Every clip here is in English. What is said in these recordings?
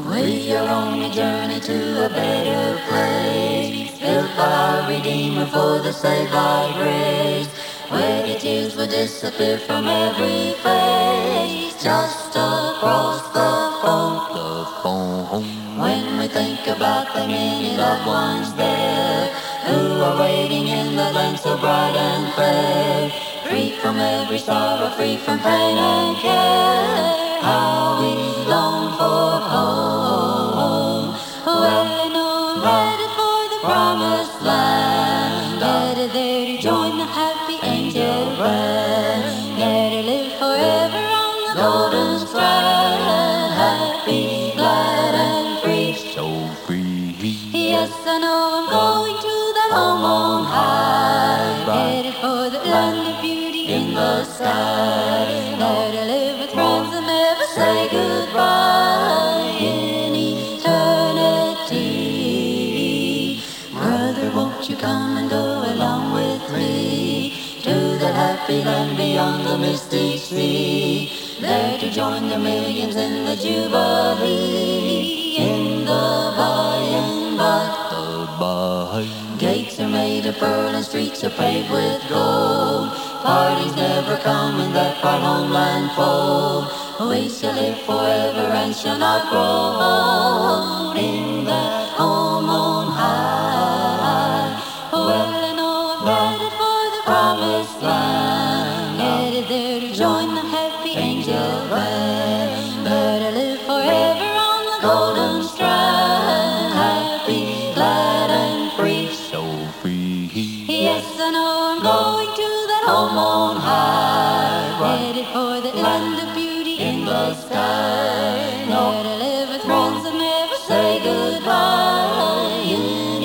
We are on a journey to a better place, built by our Redeemer for the saved by grace, where the tears will disappear from every face, just across the phone. When we think about the many loved ones there, who are waiting in the land so bright and fair, free from every sorrow, free from pain and care, how we long for home. Well, I know I'm headed for the promised land, headed there to join the happy angel band, there to live forever on the golden strand, happy, glad and free, so free. Yes, I know I'm going to that home on high, headed for the land of beauty in the sky, there to live with friends and never say goodbye in eternity. Brother, won't you come and go along with me to that happy land beyond the mystic sea, there to join the millions in the jubilee, in the by and by. Gates are made of pearl and streets are paved with gold, parties never come in that bright homeland fold, we shall live forever and shall not grow old in that home on high. Well, I know I'm headed for the promised land, headed there to join the happy angel band, there to live forever on the golden strand, happy, glad and free, so free. Yes, I know I'm going to that home on high, headed for the land of beauty in the sky, there to live with friends and never say goodbye in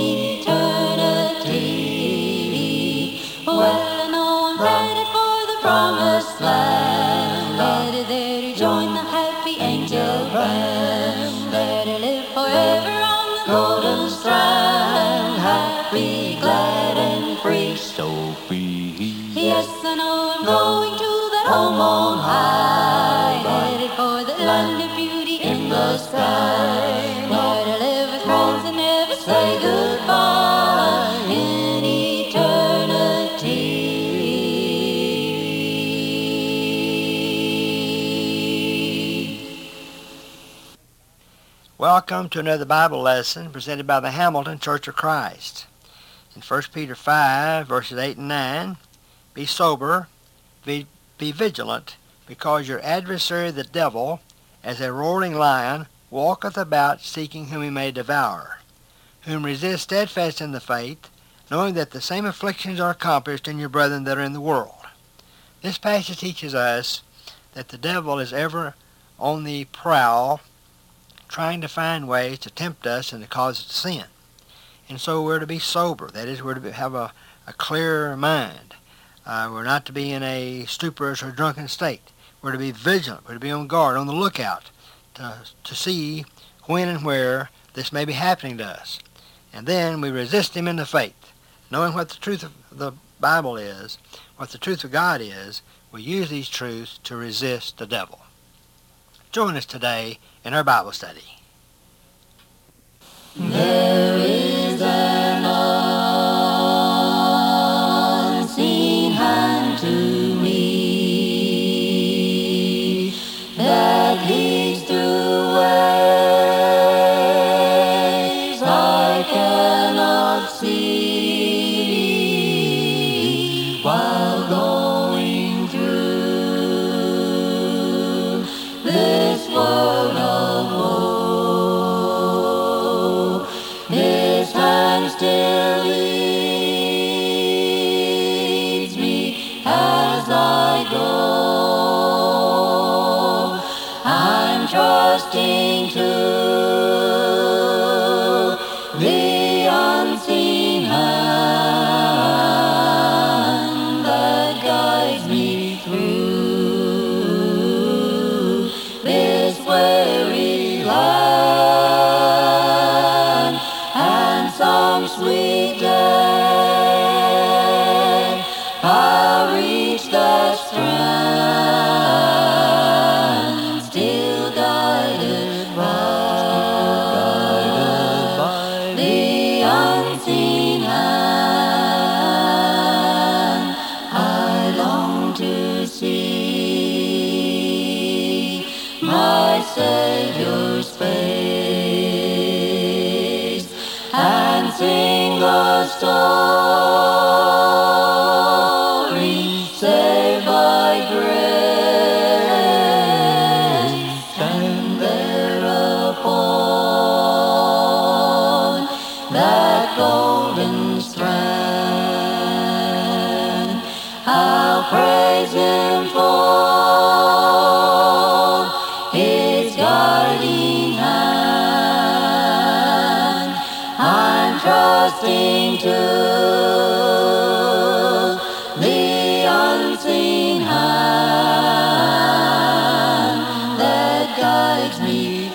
eternity. Well, I know I'm headed for the promised land, headed there to join the happy angel band, there to live forever on the golden strand, happy, glad and free, so free. Yes, I know I'm going to that home on high, headed for the land of beauty in the sky, there to live with friends and never say goodbye in eternity. Welcome to another Bible lesson presented by the Hamilton Church of Christ. In 1 Peter 5, verses 8 and 9, be sober, be vigilant, because your adversary the devil, as a roaring lion, walketh about seeking whom he may devour, whom resist steadfast in the faith, knowing that the same afflictions are accomplished in your brethren that are in the world. This passage teaches us that the devil is ever on the prowl, trying to find ways to tempt us and to cause us to sin. And so we're to be sober. That is, we're to have a clear mind. We're not to be in a stuporous or drunken state. We're to be vigilant. We're to be on guard, on the lookout, to see when and where this may be happening to us. And then we resist him in the faith. Knowing what the truth of the Bible is, what the truth of God is, we use these truths to resist the devil. Join us today in our Bible study. There is an unseen hand to me that leads through ways I cannot see while going through this world of woe. His hand still leads me as I go. I'm trusting to the unseen hand that guides me through this weary land, and some sweet day I'll reach the strand, still guided by my Savior's face, and sing the story, saved by grace, and thereupon that golden strand, I'll praise Him for His guiding hand. I'm trusting to the unseen hand that guides me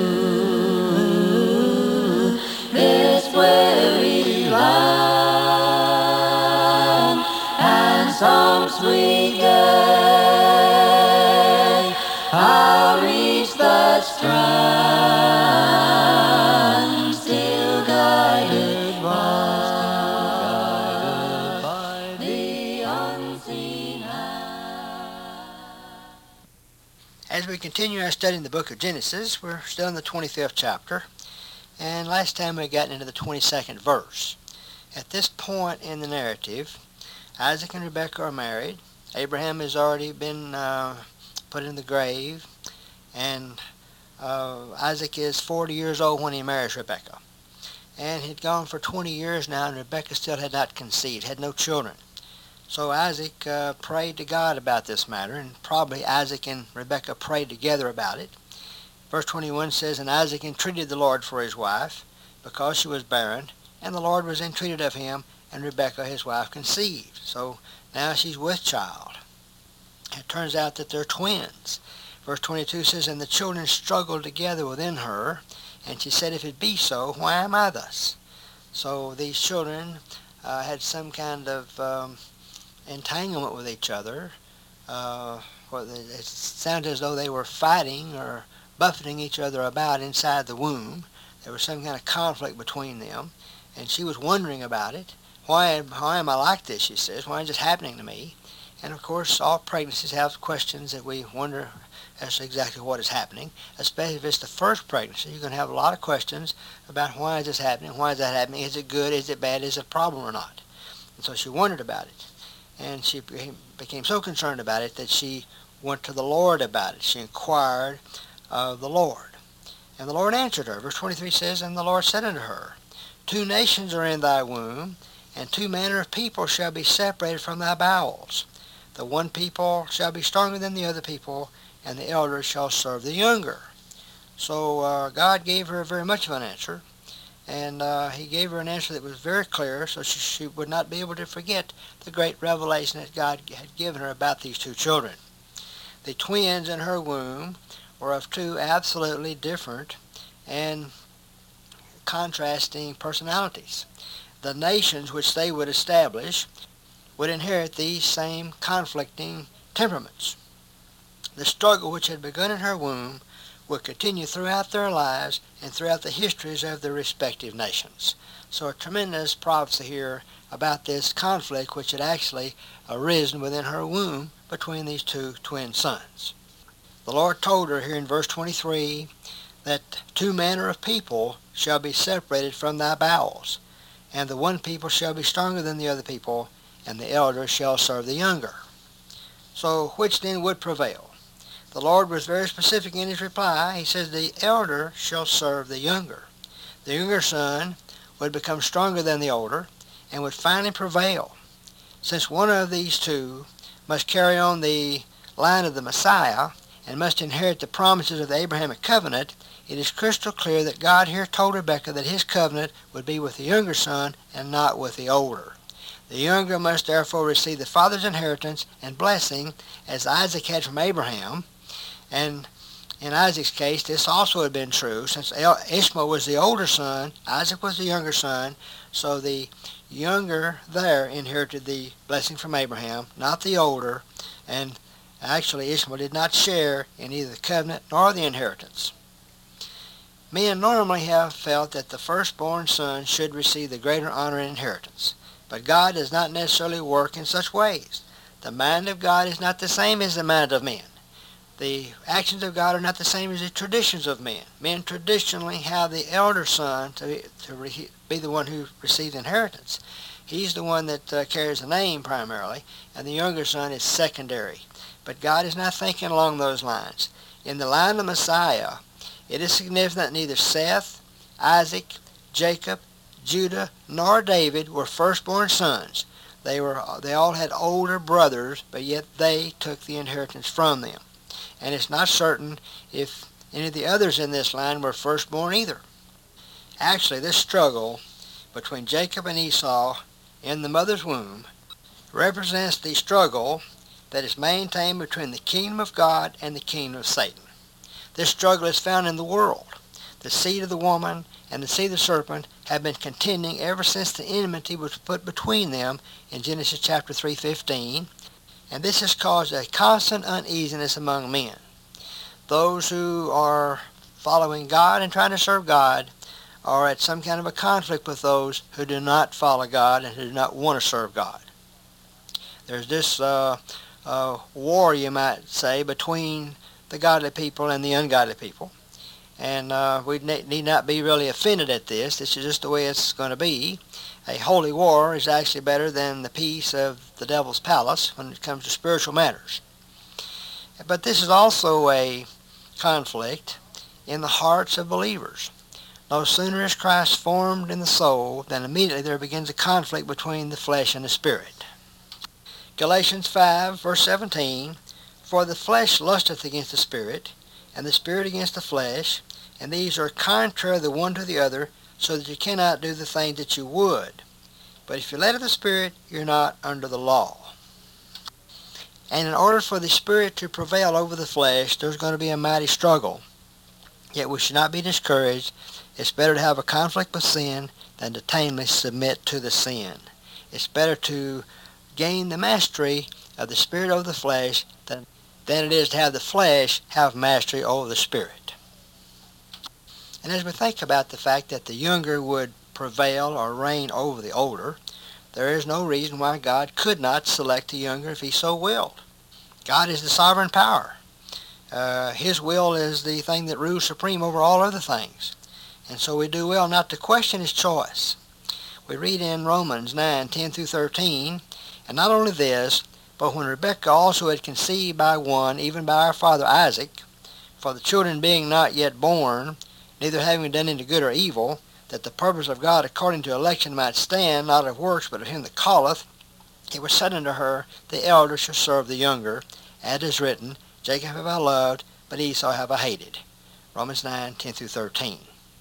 through this weary land, and some sweet day I'll reach that strand, still guided by the unseen hand. As we continue our study in the book of Genesis, we're still in the 25th chapter, and last time we got into the 22nd verse. At this point in the narrative, Isaac and Rebekah are married. Abraham has already been put in the grave, and Isaac is 40 years old when he marries Rebekah. And he'd gone for 20 years now, and Rebekah still had not conceived, had no children. So Isaac prayed to God about this matter, and probably Isaac and Rebekah prayed together about it. Verse 21 says, "And Isaac entreated the Lord for his wife, because she was barren, and the Lord was entreated of him, and Rebekah his wife conceived." So now she's with child. It turns out that they're twins. Verse 22 says, "And the children struggled together within her, and she said, If it be so, why am I thus?" So these children had some kind of entanglement with each other. It sounded as though they were fighting or buffeting each other about inside the womb. There was some kind of conflict between them, and she was wondering about it. Why am I like this, she says. Why is this happening to me? And of course, all pregnancies have questions that we wonder as to exactly what is happening. Especially if it's the first pregnancy, you're going to have a lot of questions about why is this happening, why is that happening, is it good, is it bad, is it a problem or not? And so she wondered about it. And she became so concerned about it that she went to the Lord about it. She inquired of the Lord. And the Lord answered her. Verse 23 says, "And the Lord said unto her, 2 nations are in thy womb, and 2 manner of people shall be separated from thy bowels. The one people shall be stronger than the other people, and the elder shall serve the younger." So God gave her very much of an answer, and He gave her an answer that was very clear, so she would not be able to forget the great revelation that God had given her about these 2 children. The twins in her womb were of 2 absolutely different and contrasting personalities. The nations which they would establish would inherit these same conflicting temperaments. The struggle which had begun in her womb would continue throughout their lives and throughout the histories of their respective nations. So a tremendous prophecy here about this conflict which had actually arisen within her womb between these 2 twin sons. The Lord told her here in verse 23 that 2 manner of people shall be separated from thy bowels, and the one people shall be stronger than the other people, and the elder shall serve the younger. So which then would prevail? The Lord was very specific in His reply. He says the elder shall serve the younger. The younger son would become stronger than the older and would finally prevail. Since one of these 2 must carry on the line of the Messiah and must inherit the promises of the Abrahamic covenant, it is crystal clear that God here told Rebekah that His covenant would be with the younger son and not with the older. The younger must therefore receive the father's inheritance and blessing as Isaac had from Abraham. And in Isaac's case, this also had been true. Since Ishmael was the older son, Isaac was the younger son, so the younger there inherited the blessing from Abraham, not the older, and actually Ishmael did not share in either the covenant nor the inheritance. Men normally have felt that the firstborn son should receive the greater honor and inheritance, but God does not necessarily work in such ways. The mind of God is not the same as the mind of men. The actions of God are not the same as the traditions of men. Men traditionally have the elder son to be the one who receives the inheritance. He's the one that carries the name primarily, and the younger son is secondary. But God is not thinking along those lines. In the line of Messiah, it is significant that neither Seth, Isaac, Jacob, Judah, nor David were firstborn sons. They all had older brothers, but yet they took the inheritance from them. And it's not certain if any of the others in this line were firstborn either. Actually, this struggle between Jacob and Esau in the mother's womb represents the struggle that is maintained between the kingdom of God and the kingdom of Satan. This struggle is found in the world. The seed of the woman and the seed of the serpent have been contending ever since the enmity was put between them in Genesis chapter 3:15. And this has caused a constant uneasiness among men. Those who are following God and trying to serve God are at some kind of a conflict with those who do not follow God and who do not want to serve God. There's this war, you might say, between the godly people and the ungodly people. And we need not be really offended at this. This is just the way it's going to be. A holy war is actually better than the peace of the devil's palace when it comes to spiritual matters. But this is also a conflict in the hearts of believers. No sooner is Christ formed in the soul than immediately there begins a conflict between the flesh and the spirit. Galatians 5, verse 17, "For the flesh lusteth against the spirit, and the spirit against the flesh, and these are contrary the one to the other, so that you cannot do the things that you would. But if you're led of the Spirit, you're not under the law." And in order for the Spirit to prevail over the flesh, there's going to be a mighty struggle. Yet we should not be discouraged. It's better to have a conflict with sin than to tamely submit to the sin. It's better to gain the mastery of the Spirit over the flesh than it is to have the flesh have mastery over the Spirit. And as we think about the fact that the younger would prevail or reign over the older, there is no reason why God could not select the younger if he so willed. God is the sovereign power. His will is the thing that rules supreme over all other things. And so we do well not to question his choice. We read in Romans 9, 10 through 13, "And not only this, but when Rebekah also had conceived by one, even by our father Isaac, for the children being not yet born, neither having done any good or evil, that the purpose of God according to election might stand, not of works, but of him that calleth, it was said unto her, The elder shall serve the younger, as is written, Jacob have I loved, but Esau have I hated." Romans 9, 10 through 13.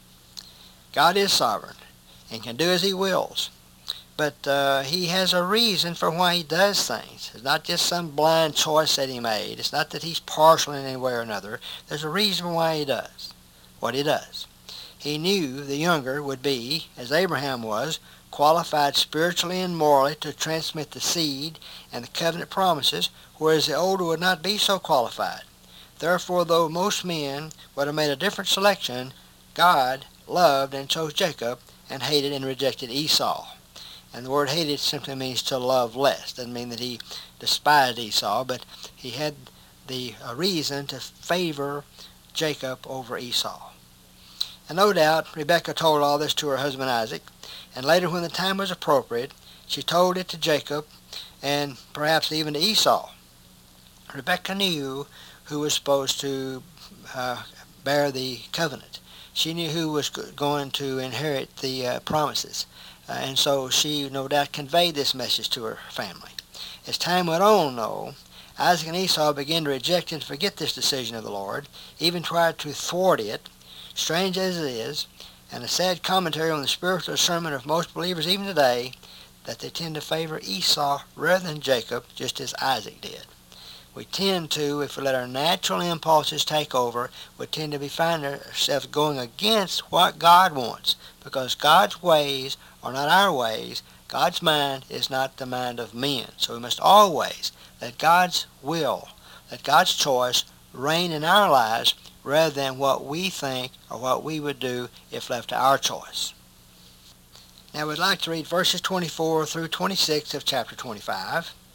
God is sovereign and can do as he wills. But he has a reason for why he does things. It's not just some blind choice that he made. It's not that he's partial in any way or another. There's a reason why he does what he does. He knew the younger would be, as Abraham was, qualified spiritually and morally to transmit the seed and the covenant promises, whereas the older would not be so qualified. Therefore, though most men would have made a different selection, God loved and chose Jacob and hated and rejected Esau. And the word hated simply means to love less. Doesn't mean that he despised Esau, but he had the reason to favor Jacob over Esau. And no doubt Rebekah told all this to her husband Isaac, and later when the time was appropriate, she told it to Jacob and perhaps even to Esau. Rebekah knew who was supposed to bear the covenant. She knew who was going to inherit the promises. And so she no doubt conveyed this message to her family. As time went on, though, Isaac and Esau began to reject and forget this decision of the Lord, even tried to thwart it, strange as it is, and a sad commentary on the spiritual discernment of most believers even today, that they tend to favor Esau rather than Jacob, just as Isaac did. We tend to, if we let our natural impulses take over, we tend to find ourselves going against what God wants, because God's ways are not our ways. God's mind is not the mind of men. So we must always let God's will, let God's choice reign in our lives rather than what we think or what we would do if left to our choice. Now we'd like to read verses 24 through 26 of chapter 25.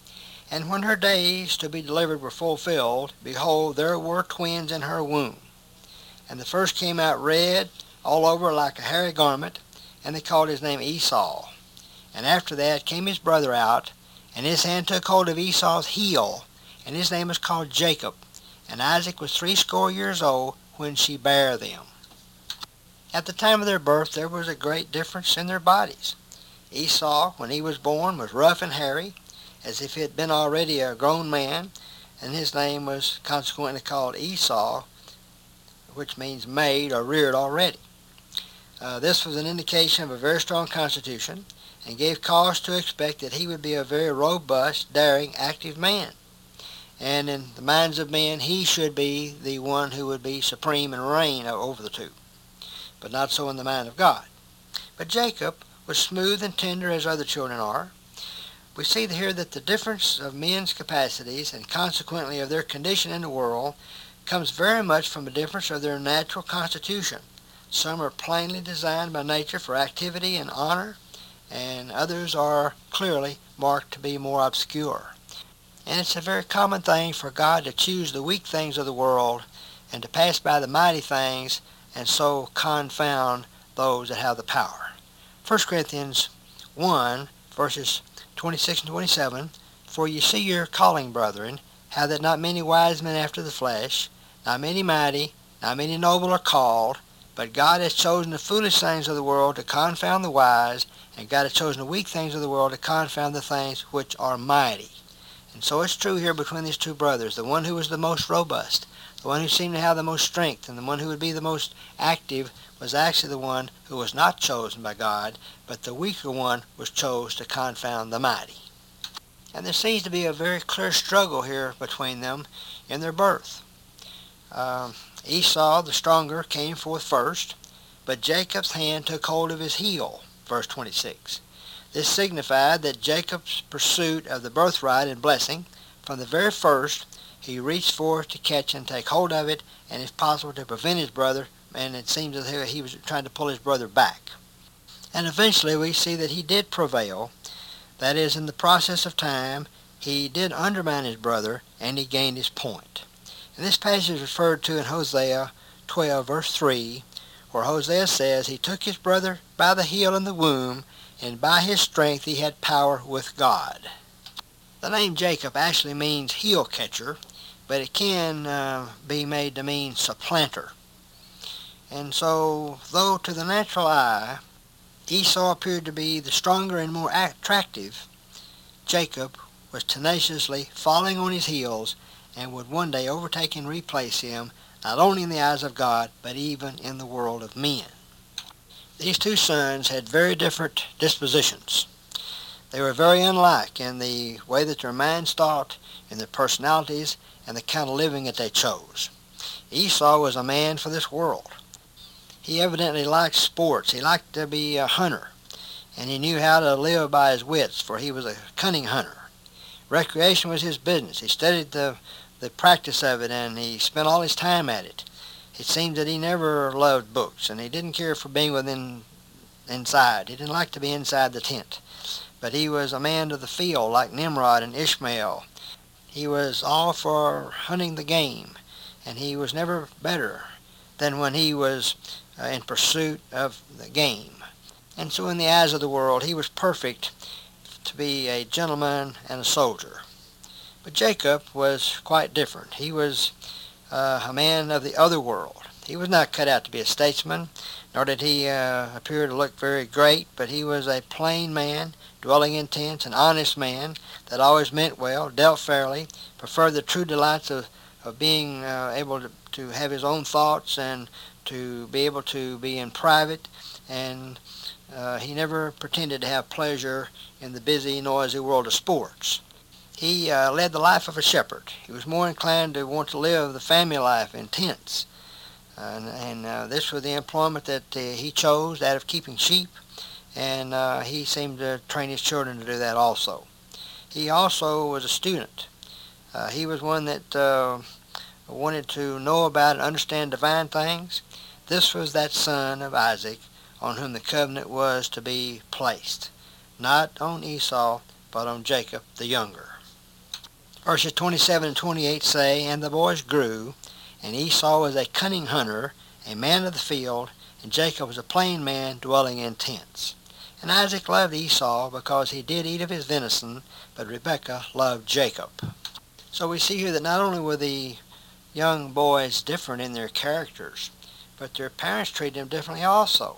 And when her days to be delivered were fulfilled, behold, there were twins in her womb. And the first came out red all over like a hairy garment, and they called his name Esau. And after that came his brother out, and his hand took hold of Esau's heel, and his name was called Jacob. And Isaac was 80 years old when she bare them. At the time of their birth there was a great difference in their bodies. Esau, when he was born, was rough and hairy, as if he had been already a grown man, and his name was consequently called Esau, which means made or reared already. This was an indication of a very strong constitution, and gave cause to expect that he would be a very robust, daring, active man. And in the minds of men, he should be the one who would be supreme and reign over the two. But not so in the mind of God. But Jacob was smooth and tender as other children are. We see here that the difference of men's capacities and consequently of their condition in the world comes very much from a difference of their natural constitution. Some are plainly designed by nature for activity and honor, and others are clearly marked to be more obscure. And it's a very common thing for God to choose the weak things of the world and to pass by the mighty things and so confound those that have the power. 1 Corinthians 1, verses 26 and 27, For ye see your calling, brethren, how that not many wise men after the flesh, not many mighty, not many noble are called, but God has chosen the foolish things of the world to confound the wise, and God has chosen the weak things of the world to confound the things which are mighty. And so it's true here between these two brothers. The one who was the most robust, the one who seemed to have the most strength, and the one who would be the most active was actually the one who was not chosen by God, but the weaker one was chosen to confound the mighty. And there seems to be a very clear struggle here between them in their birth. Esau, the stronger, came forth first, but Jacob's hand took hold of his heel, verse 26. This signified that Jacob's pursuit of the birthright and blessing, from the very first, he reached forth to catch and take hold of it, and if possible to prevent his brother, and it seems as though he was trying to pull his brother back. And eventually we see that he did prevail. That is, in the process of time, he did undermine his brother, and he gained his point. And this passage is referred to in Hosea 12, verse 3, where Hosea says, He took his brother by the heel in the womb, and by his strength he had power with God. The name Jacob actually means heel catcher, but it can be made to mean supplanter. And so, though to the natural eye, Esau appeared to be the stronger and more attractive, Jacob was tenaciously following on his heels and would one day overtake and replace him, not only in the eyes of God, but even in the world of men. These two sons had very different dispositions. They were very unlike in the way that their minds thought, in their personalities, and the kind of living that they chose. Esau was a man for this world. He evidently liked sports. He liked to be a hunter, and he knew how to live by his wits, for he was a cunning hunter. Recreation was his business. He studied the practice of it, and he spent all his time at it. It seems that he never loved books, and he didn't care for being inside. He didn't like to be inside the tent. But he was a man of the field, like Nimrod and Ishmael. He was all for hunting the game, and he was never better than when he was in pursuit of the game. And so in the eyes of the world, he was perfect to be a gentleman and a soldier. But Jacob was quite different. He was a man of the other world. He was not cut out to be a statesman, nor did he appear to look very great, but he was a plain man, dwelling in tents, an honest man that always meant well, dealt fairly, preferred the true delights of being able to have his own thoughts and to be able to be in private, and he never pretended to have pleasure in the busy, noisy world of sports. He led the life of a shepherd. He was more inclined to want to live the family life in tents. And this was the employment that he chose, that of keeping sheep, and he seemed to train his children to do that also. He also was a student. He was one that wanted to know about and understand divine things. This was that son of Isaac on whom the covenant was to be placed, not on Esau, but on Jacob the younger. Verses 27 and 28 say, And the boys grew, and Esau was a cunning hunter, a man of the field, and Jacob was a plain man dwelling in tents. And Isaac loved Esau because he did eat of his venison, but Rebekah loved Jacob. So we see here that not only were the young boys different in their characters, but their parents treated them differently also.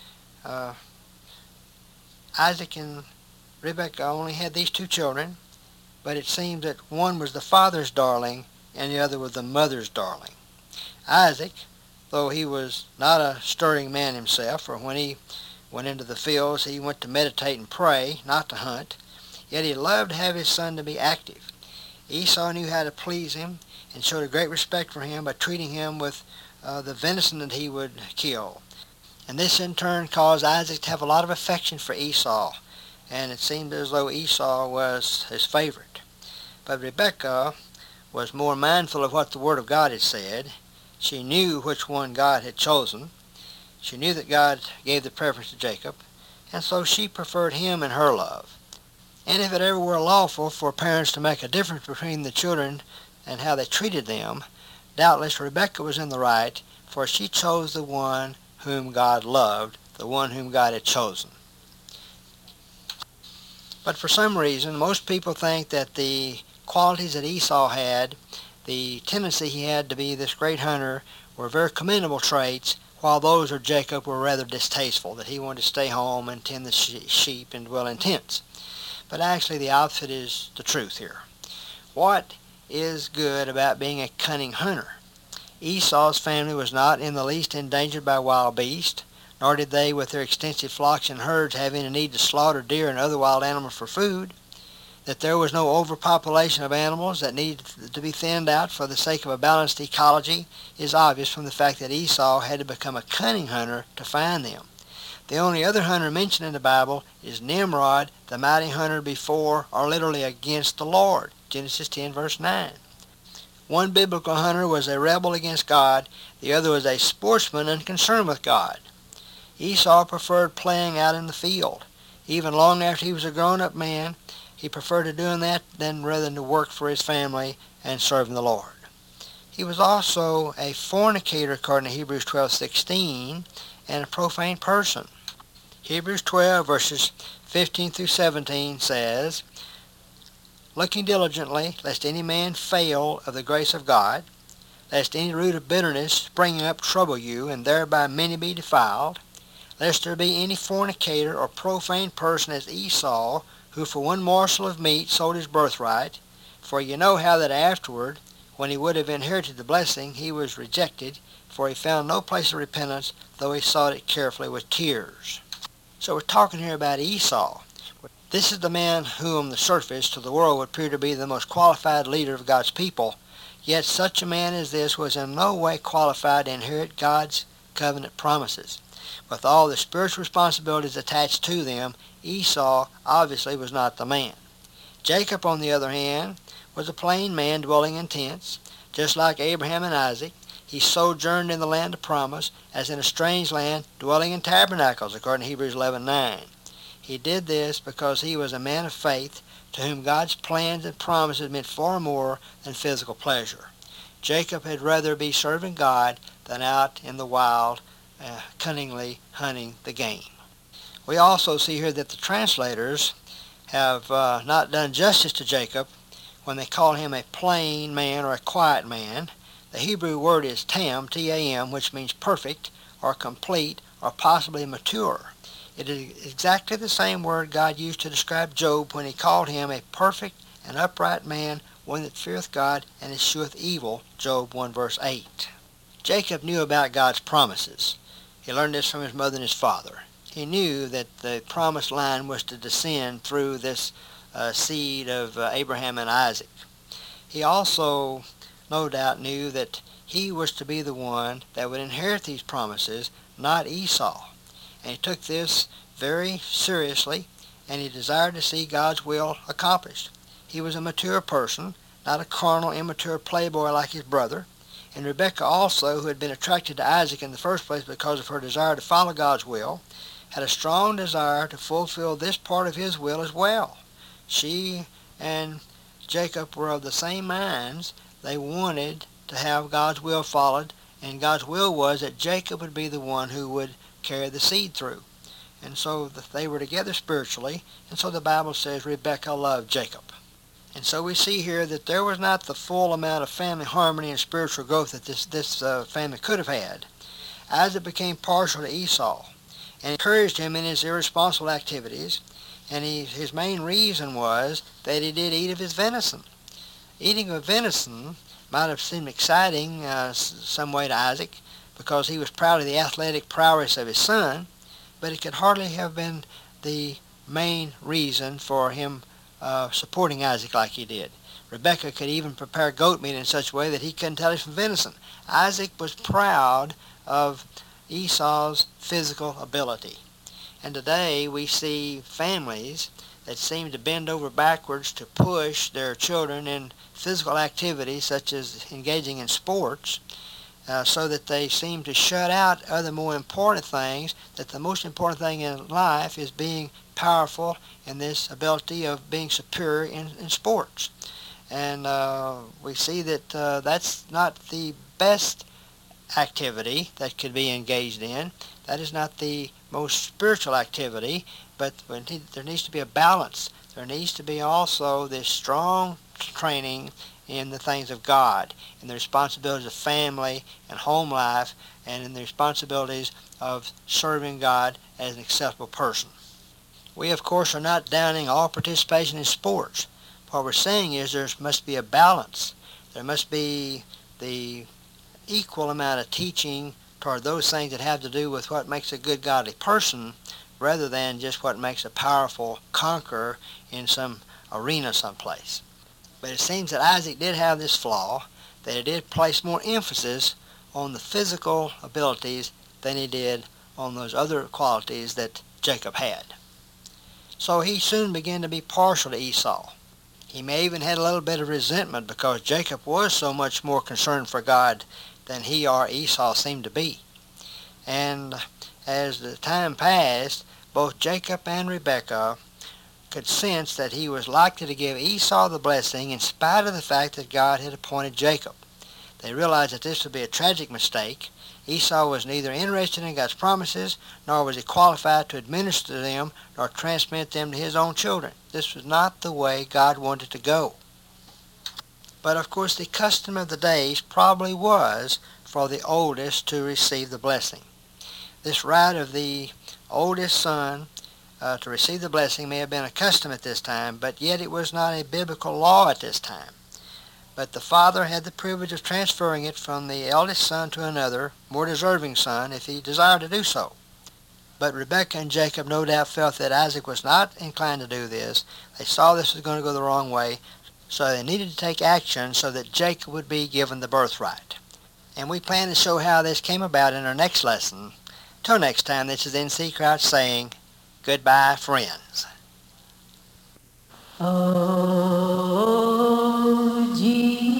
Isaac and Rebekah only had these two children, but it seems that one was the father's darling and the other was the mother's darling. Isaac, though he was not a stirring man himself, for when he went into the fields he went to meditate and pray, not to hunt, yet he loved to have his son to be active. Esau knew how to please him and showed a great respect for him by treating him with the venison that he would kill. And this in turn caused Isaac to have a lot of affection for Esau, and it seemed as though Esau was his favorite. But Rebekah was more mindful of what the Word of God had said. She knew which one God had chosen. She knew that God gave the preference to Jacob, and so she preferred him in her love. And if it ever were lawful for parents to make a difference between the children and how they treated them, doubtless Rebekah was in the right, for she chose the one whom God loved, the one whom God had chosen. But for some reason, most people think that the qualities that Esau had, the tendency he had to be this great hunter, were very commendable traits, while those of Jacob were rather distasteful, that he wanted to stay home and tend the sheep and dwell in tents. But actually the opposite is the truth here. What is good about being a cunning hunter? Esau's family was not in the least endangered by wild beasts, nor did they, with their extensive flocks and herds, have any need to slaughter deer and other wild animals for food. That there was no overpopulation of animals that needed to be thinned out for the sake of a balanced ecology is obvious from the fact that Esau had to become a cunning hunter to find them. The only other hunter mentioned in the Bible is Nimrod, the mighty hunter before or literally against the Lord. Genesis 10 verse 9. One biblical hunter was a rebel against God, the other was a sportsman unconcerned with God. Esau preferred playing out in the field. Even long after he was a grown-up man, he preferred to doing that rather than to work for his family and serving the Lord. He was also a fornicator, according to Hebrews 12:16, and a profane person. Hebrews 12, verses 15 through 17 says, Looking diligently, lest any man fail of the grace of God, lest any root of bitterness springing up trouble you, and thereby many be defiled, lest there be any fornicator or profane person as Esau, who for one morsel of meat sold his birthright. For you know how that afterward, when he would have inherited the blessing, he was rejected, for he found no place of repentance, though he sought it carefully with tears. So we're talking here about Esau. This is the man who on the surface to the world would appear to be the most qualified leader of God's people. Yet such a man as this was in no way qualified to inherit God's covenant promises. With all the spiritual responsibilities attached to them, Esau obviously was not the man. Jacob, on the other hand, was a plain man dwelling in tents. Just like Abraham and Isaac, he sojourned in the land of promise, as in a strange land, dwelling in tabernacles, according to Hebrews 11:9. He did this because he was a man of faith, to whom God's plans and promises meant far more than physical pleasure. Jacob had rather be serving God than out in the wild, cunningly hunting the game. We also see here that the translators have not done justice to Jacob when they call him a plain man or a quiet man. The Hebrew word is tam, T-A-M, which means perfect or complete or possibly mature. It is exactly the same word God used to describe Job when he called him a perfect and upright man, one that feareth God and escheweth evil, Job 1 verse 8. Jacob knew about God's promises. He learned this from his mother and his father. He knew that the promised line was to descend through this seed of Abraham and Isaac. He also, no doubt, knew that he was to be the one that would inherit these promises, not Esau. And he took this very seriously, and he desired to see God's will accomplished. He was a mature person, not a carnal, immature playboy like his brother. And Rebekah also, who had been attracted to Isaac in the first place because of her desire to follow God's will, had a strong desire to fulfill this part of his will as well. She and Jacob were of the same minds. They wanted to have God's will followed, and God's will was that Jacob would be the one who would carry the seed through. And so they were together spiritually, and so the Bible says Rebekah loved Jacob. And so we see here that there was not the full amount of family harmony and spiritual growth that this family could have had. Isaac became partial to Esau and encouraged him in his irresponsible activities, and his main reason was that he did eat of his venison. Eating of venison might have seemed exciting some way to Isaac because he was proud of the athletic prowess of his son, but it could hardly have been the main reason for him supporting Isaac like he did. Rebekah could even prepare goat meat in such a way that he couldn't tell it from venison. Isaac was proud of Esau's physical ability. And today we see families that seem to bend over backwards to push their children in physical activities such as engaging in sports, so that they seem to shut out other more important things, that the most important thing in life is being powerful in this ability of being superior in sports. And we see that that's not the best activity that could be engaged in. That is not the most spiritual activity, but there needs to be a balance. There needs to be also this strong training in the things of God, in the responsibilities of family and home life, and in the responsibilities of serving God as an acceptable person. We, of course, are not downing all participation in sports. What we're saying is there must be a balance. There must be the equal amount of teaching toward those things that have to do with what makes a good godly person, rather than just what makes a powerful conqueror in some arena someplace. But it seems that Isaac did have this flaw, that he did place more emphasis on the physical abilities than he did on those other qualities that Jacob had. So he soon began to be partial to Esau. He may even had a little bit of resentment because Jacob was so much more concerned for God than he or Esau seemed to be. And as the time passed, both Jacob and Rebekah could sense that he was likely to give Esau the blessing in spite of the fact that God had appointed Jacob. They realized that this would be a tragic mistake. Esau was neither interested in God's promises, nor was he qualified to administer them, nor transmit them to his own children. This was not the way God wanted to go. But of course the custom of the days probably was for the oldest to receive the blessing. This right of the oldest son to receive the blessing may have been a custom at this time, but yet it was not a biblical law at this time. But the father had the privilege of transferring it from the eldest son to another, more deserving son, if he desired to do so. But Rebekah and Jacob no doubt felt that Isaac was not inclined to do this. They saw this was going to go the wrong way, so they needed to take action so that Jacob would be given the birthright. And we plan to show how this came about in our next lesson. Till next time, this is N.C. Crouch saying, goodbye, friends. Oh, Jesus,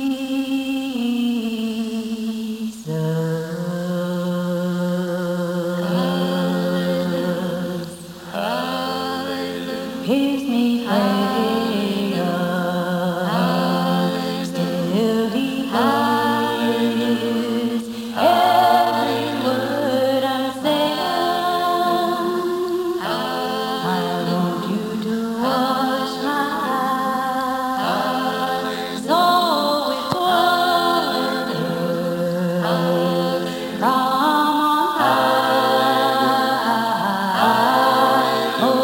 hears me pray, still He hears every word I say. I want you to wash my eyes, so with water from on high. Oh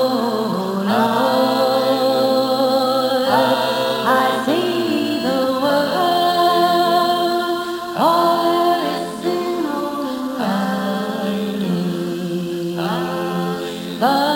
Lord, I see the world, all there is sin all around me. But